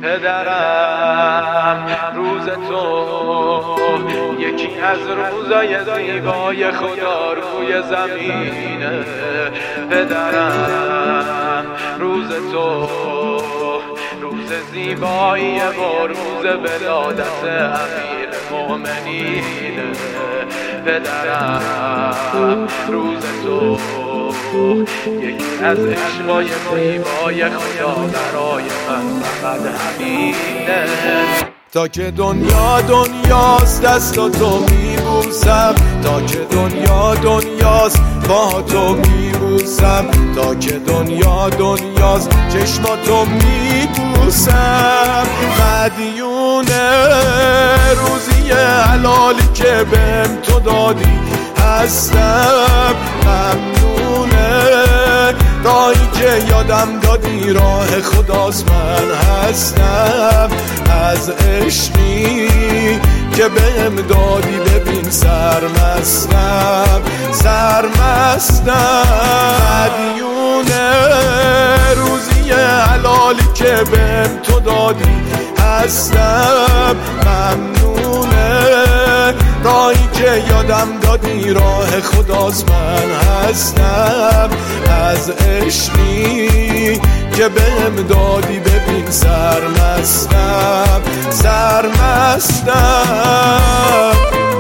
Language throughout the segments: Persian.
پدرم روز تو یکی از روزای زیبای خدا روی زمینه. پدرم روز تو روز زیبایی و روز ولادت امیر مومنینه. پدرم روز تو یکی از عشقای زیبای خدا برای من فقط همینه. تا که دنیا دنیاست دستاتو میبوسم، تا که دنیا دنیاست با تو میبوسم، تا که دنیا دنیاست چشماتو میبوسم. مدیونه روزی حلالی که بهم تو دادی هستم، ممنونه دایی که یادم دادی راه خداست. من هستم از عشقی که بهم دادی، ببین سرمستم سرمستم. مدیونه روزی حلالی که بهم تو دادی هستم، ممنونه دایی که یادم دادی راه خداست. من هستم از عشقی که بهم دادی، ببین سرمستم سرمستم.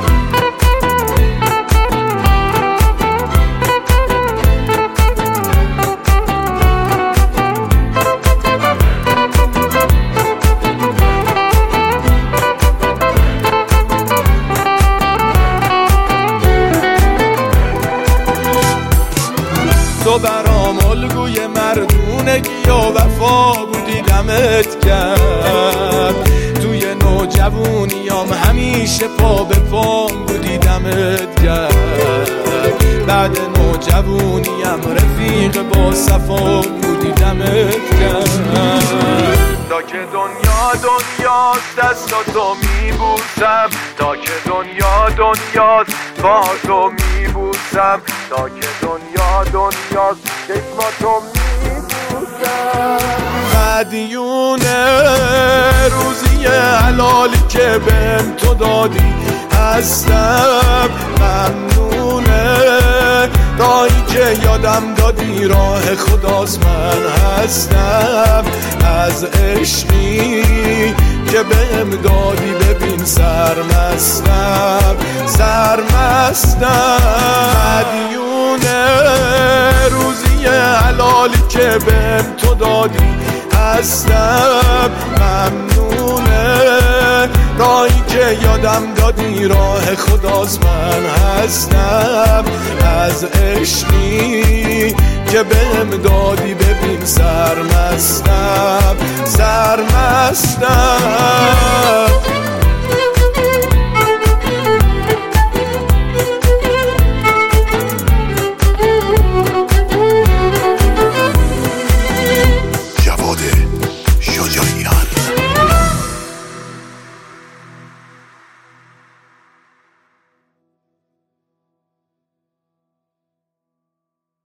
تو برام الگوی مردونگی و وفا بودی، دمت کرد. توی نوجوونیام همیشه پا به پام بودی، دمت کرد. بعد نوجوونیم رفیق با صفا بودی، دمت کرد. تا که دنیا دنیاست دستاتو میبوسم، تا که دنیا دنیاست با تو میبوسم، تا که دنیا دنیاست چشماتو میبوسم. مدیونه روزی حلالی که بهم تو دادی هستم، ممنونه دایی که یادم دادی راه خداست. من هستم از عشقی که بهم دادی، ببین سرمستم سرمستم. مدیونه روزی حلالی که بهم تو دادی هستم، ممنونه دایی که یادم دادی راه خداست. من هستم از عشقی که بهم دادی، ببین سرمستم سرمستم.